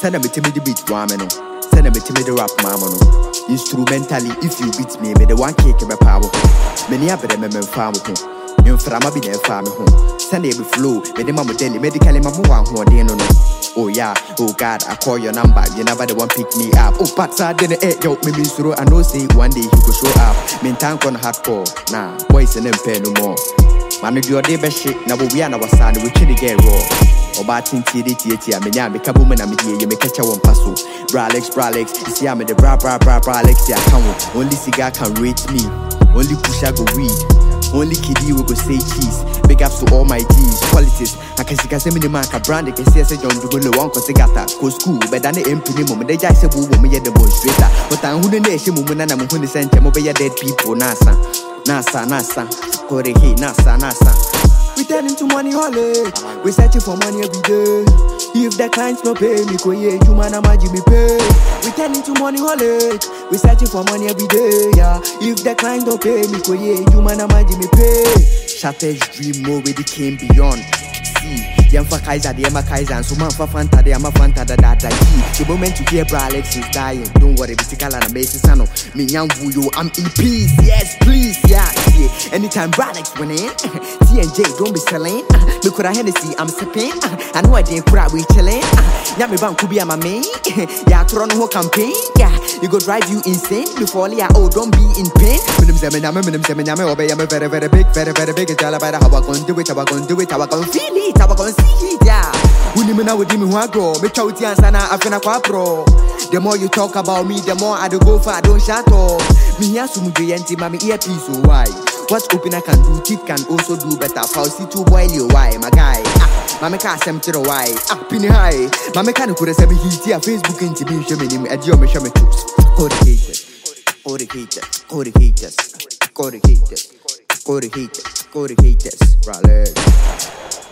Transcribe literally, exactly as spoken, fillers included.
Send a me to me the beat woman. Send a me to me the rap mama. Instrumentally, if you beat me, me the one cake in my power. Many of them men farm home. You from a bit of farm home. Send it with flow, me the mama daily, medically mamma who are there no. Oh yeah, oh God, I call your number, you never the one pick me up. Oh, but I didn't eat yo, me miss through, I know say one day he could show up. Mean tank on hardcore, nah, boys and them pay no more. Man, do your day best shit, now we are our son, we chili get raw. Or batting T D T T, I mean, I'm a couple men, I'm here, you make catch a one passo. Bralex, Bralex, you see, I'm the bra bra bra Bralex, I can't. Only cigar can rate me, only push I go weed. Only kiddie will go say cheese. Big ups to all my G's, qualities. I can see a semi mark, a brand, I can see a John Dugo, one Cosigata, go school, but then the empty moment, they just say, woman, you're the demonstrator. But I'm who the nation woman and I'm who the center, over your dead people, NASA, NASA, NASA, Corey, NASA, NASA. We turn into money holiday. We searching for money every day. If the clients no pay me, go yeah, you man, I'm me pay. We turn into money holiday. We searching for money every day, yeah. If the clients don't pay me, go yeah, you man, I'm me pay. Shattered dream more with the came beyond. See, the Emma Kaiser, the Emma Kaiser, and so man for Fanta, the Emma Fanta, that that the moment to hear Bralex is dying. Don't worry, Bisikala and Mason Sano. Me young Vuyo, I'm in peace. Yes, please, yeah, yeah. Anytime Bralex went in, T and J, don't be selling. Look what I Hennessy, I'm sipping. I know I didn't cry, we chilling. Yami Bank could be a main. Yeah, Toronto campaign. Yeah, you go drive you insane before yeah, oh, don't be in pain. Minimum seven, I'm a minimum seven, I'm a very, very big, very, very big. It's all about how I can do it, how I can do it, how I can feel it, how I can see it, yeah. Women now with me who I grow, me chow tea and sana, I feel like pro. The more you talk about me, the more I do go for, I don't shut up. Me here, some giant, mommy earpiece, so why? What open I can do, teeth can also do better. Fauci to boil your why, my guy. Ah, mama can't send to the why. Ah, pin high. Mama can't go to seven heat here. Facebook into me, show me him at your mission. Go to haters, go to haters, go to haters, go to haters, go to haters, go to haters, brother.